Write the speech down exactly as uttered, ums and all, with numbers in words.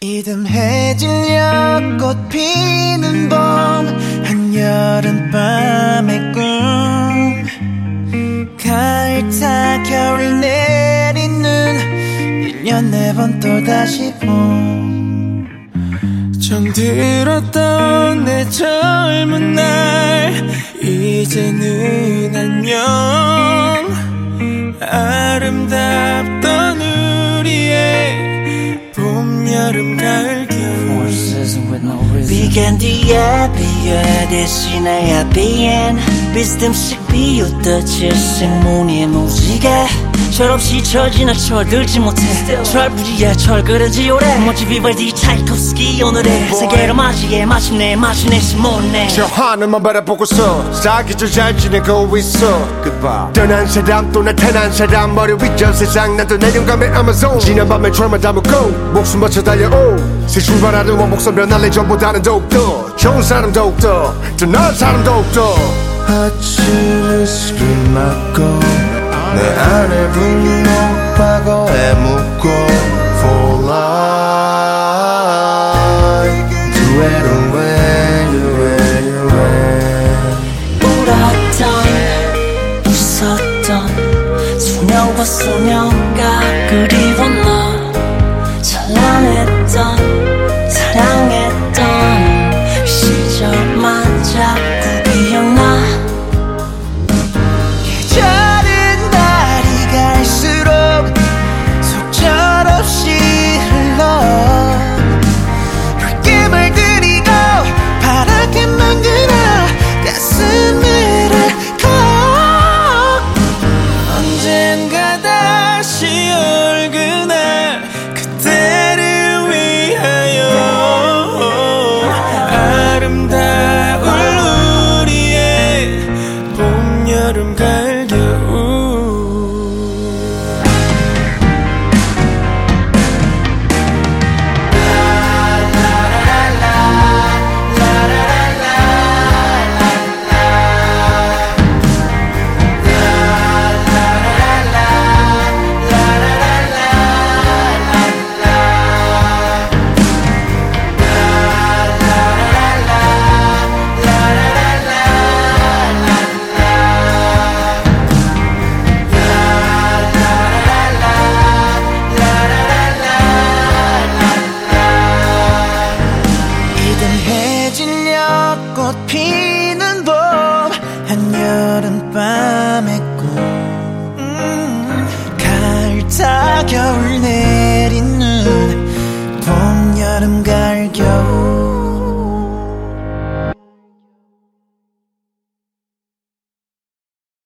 이듬해질녘 꽃 피는 봄 한여름밤의 꿈 가을타 겨울 내리는 일 년 네 번 또다시 봄 정들었던 내 젊은 날 이제는 안녕 아름답던 우리의 봄 여름 가을 겨울 비간 뒤에 비에 대신에 비엔 비스듬씩 비웃던 질색무늬의 무지개 철없이 철 지나 철들지 못해 철부지에 철그런지 오래 멋진 비발디 차이콥스키 오늘의 세계를 맞이해 마침내 마침내 심었네 저 하늘만 바라보고서 사기절 잘 지내고 있어 Goodbye. 떠난 사람 또 나타난 사람 머리 위전 세상 난 또 내 영감의 아마존 지난 밤에 철만 담고 목숨 바쳐 달려오 새 출발하는 원목선 변할래 전보다는 더욱더 좋은 사람 더욱더 더 나은 사람 더욱더 아침을 술을 맞고 내 안에 분노 과거에 묻고